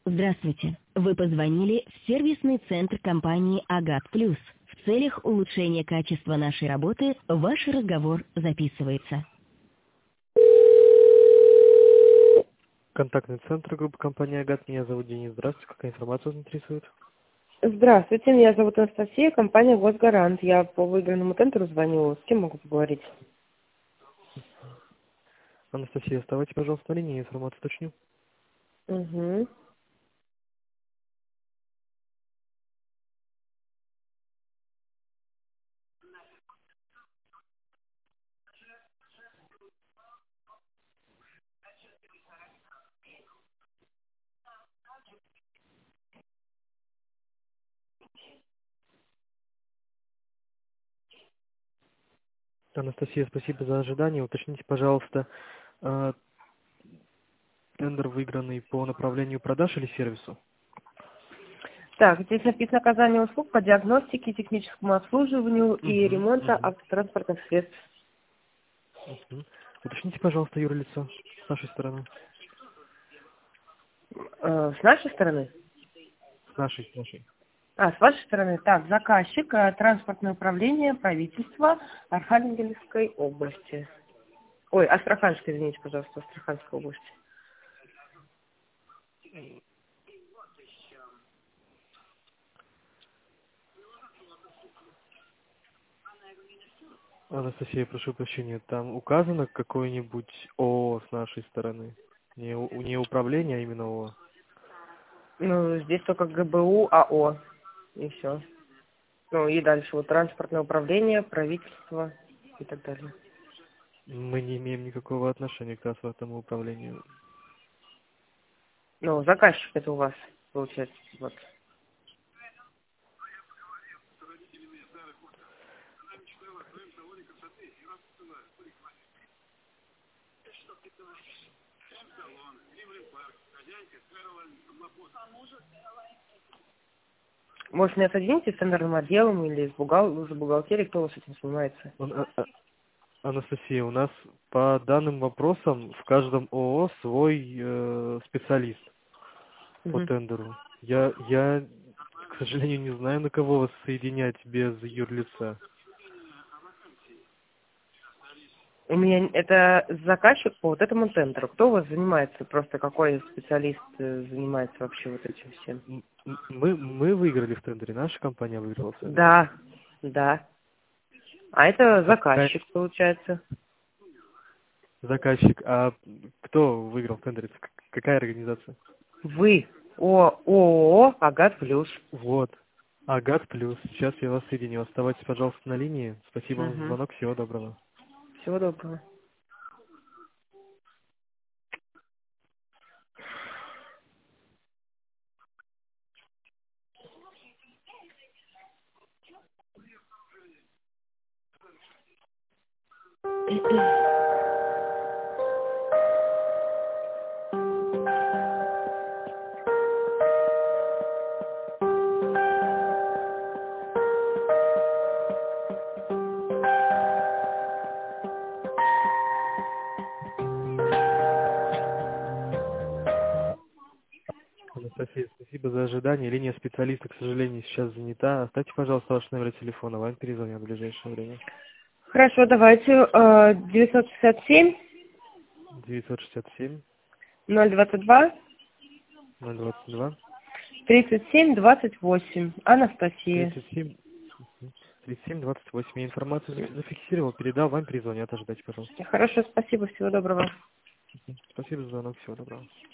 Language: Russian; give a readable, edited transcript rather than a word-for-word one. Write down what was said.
Здравствуйте. Вы позвонили в сервисный центр компании «Агат Плюс». В целях улучшения качества нашей работы ваш разговор записывается. Контактный центр группы компании «Агат». Меня зовут Денис. Здравствуйте. Какая информация вас интересует? Здравствуйте, меня зовут Анастасия, компания «Госгарант». Я по выигранному тендеру звоню. С кем могу поговорить? Анастасия, оставайтесь, пожалуйста, на линии. Информацию уточню. Угу. Анастасия, спасибо за ожидание. Уточните, пожалуйста, э, тендер выигранный по направлению продаж или сервису? Так, здесь написано оказание услуг по диагностике, техническому обслуживанию и Угу, ремонту угу, автотранспортных средств. угу. Уточните, пожалуйста, юрлицо с нашей стороны. С нашей стороны? С нашей. С вашей стороны. Так, заказчик, транспортное управление, правительство Архангельской области. Ой, Астраханской, извините, пожалуйста, Астраханской области. Анастасия, прошу прощения, там указано какое-нибудь ООО с нашей стороны? Не управление, а именно ООО. Ну, здесь только ГБУ, АО. И все. Ну, и дальше вот транспортное управление, правительство и так далее. Мы не имеем никакого отношения к транспортному управлению. Ну, заказчик это у вас, получается, вот. Может, меня соедините с тендерным отделом или с бухгалтерией, кто у вас этим занимается? Анастасия, у нас по данным вопросам в каждом ООО свой специалист по Мгм. тендеру. Я, к сожалению, не знаю, на кого вас соединять без юрлица. У меня это заказчик по вот этому тендеру. Кто у вас занимается? Просто какой специалист занимается вообще вот этим всем? Мы выиграли в тендере, наша компания выиграла в тендере. Да, да. А это Какая заказчик, получается. заказчик? А кто выиграл в тендере? Какая организация? Вы. ООО «Агат Плюс». Вот. Агат плюс. Сейчас я вас соединю. Оставайтесь, пожалуйста, на линии. Спасибо вам за Угу. звонок. Всего доброго. Всего доброго. Анастасия, спасибо за ожидание. Линия специалиста, к сожалению, сейчас занята. Оставьте, пожалуйста, ваш номер телефона. Вам перезвонят в ближайшее время. Хорошо, давайте 967 967 022 022 3728. Анастасия. 37 37 28. Я информацию зафиксировал, передал. Вам перезвонят. Ожидайте, пожалуйста. Хорошо, спасибо, всего доброго. Спасибо за звонок. Всего доброго.